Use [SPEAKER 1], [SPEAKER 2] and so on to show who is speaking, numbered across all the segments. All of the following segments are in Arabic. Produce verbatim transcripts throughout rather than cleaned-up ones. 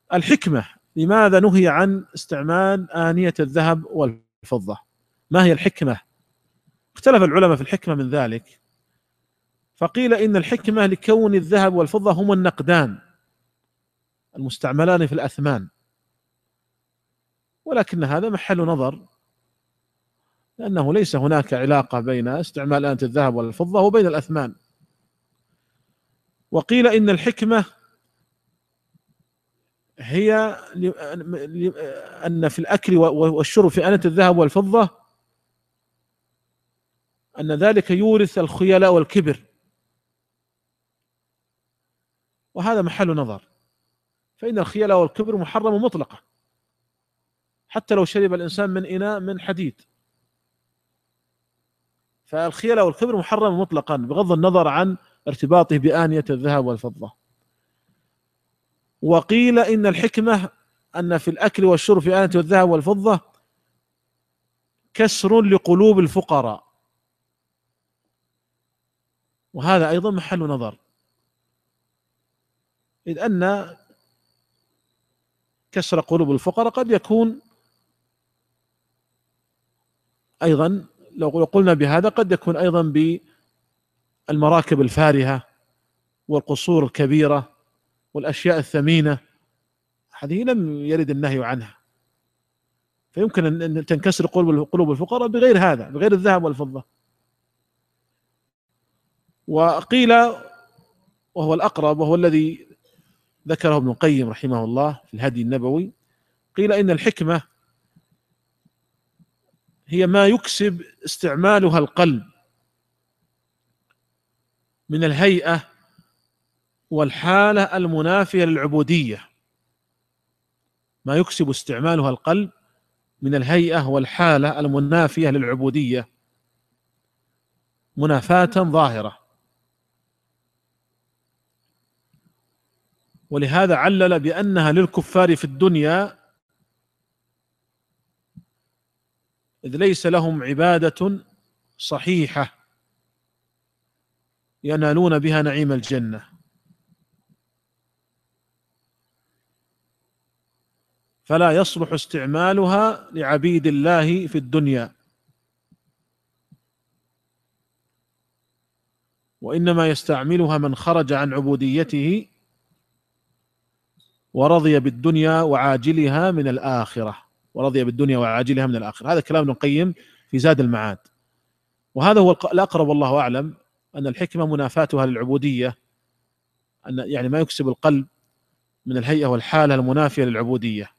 [SPEAKER 1] الحكمة، لماذا نهي عن استعمال آنية الذهب والفضة؟ ما هي الحكمة؟ اختلف العلماء في الحكمة من ذلك، فقيل إن الحكمة لكون الذهب والفضة هما النقدان المستعملان في الأثمان، ولكن هذا محل نظر، لأنه ليس هناك علاقة بين استعمال آنية الذهب والفضة وبين الأثمان. وقيل إن الحكمة هي أن في الأكل والشرب في آنية الذهب والفضة أن ذلك يورث الخيلاء والكبر، وهذا محل نظر، فإن الخيلاء والكبر محرم مطلقا حتى لو شرب الإنسان من إناء من حديد، فالخيلاء والكبر محرم مطلقا بغض النظر عن ارتباطه بآنية الذهب والفضة. وقيل إن الحكمة أن في الأكل والشرب في آنية الذهب والفضة كسر لقلوب الفقراء، وهذا أيضا محل نظر، إذ أن كسر قلوب الفقراء قد يكون أيضا، لو قلنا بهذا، قد يكون أيضا بالمراكب الفارهة والقصور الكبيرة والأشياء الثمينة، هذه لم يرد النهي عنها، فيمكن أن تنكسر قلوب الفقراء بغير هذا، بغير الذهب والفضة. وقيل، وهو الأقرب وهو الذي ذكره ابن القيم رحمه الله في الهدي النبوي، قيل إن الحكمة هي ما يكسب استعمالها القلب من الهيئة والحالة المنافية للعبودية، ما يكسب استعمالها القلب من الهيئة والحالة المنافية للعبودية منافاة ظاهرة. ولهذا علل بأنها للكفار في الدنيا، إذ ليس لهم عبادة صحيحة ينالون بها نعيم الجنة، فلا يصلح استعمالها لعبيد الله في الدنيا، وإنما يستعملها من خرج عن عبوديته ورضي بالدنيا وعاجلها من الآخرة، ورضي بالدنيا وعاجلها من الآخرة. هذا كلام ابن القيم في زاد المعاد، وهذا هو الأقرب والله أعلم، أن الحكمة منافاتها للعبودية، أن يعني ما يكسب القلب من الهيئة والحالة المنافية للعبودية.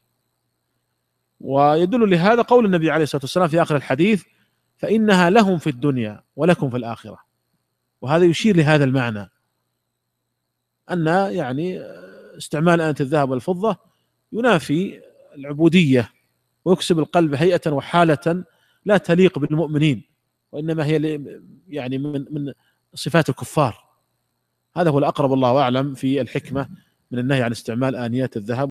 [SPEAKER 1] ويدل لهذا قول النبي عليه الصلاة والسلام في آخر الحديث: فإنها لهم في الدنيا ولكم في الآخرة. وهذا يشير لهذا المعنى، أن يعني استعمال آنية الذهب والفضة ينافي العبودية ويكسب القلب هيئة وحالة لا تليق بالمؤمنين، وإنما هي يعني من من صفات الكفار. هذا هو الأقرب الله أعلم في الحكمة من النهي عن استعمال آنيات الذهب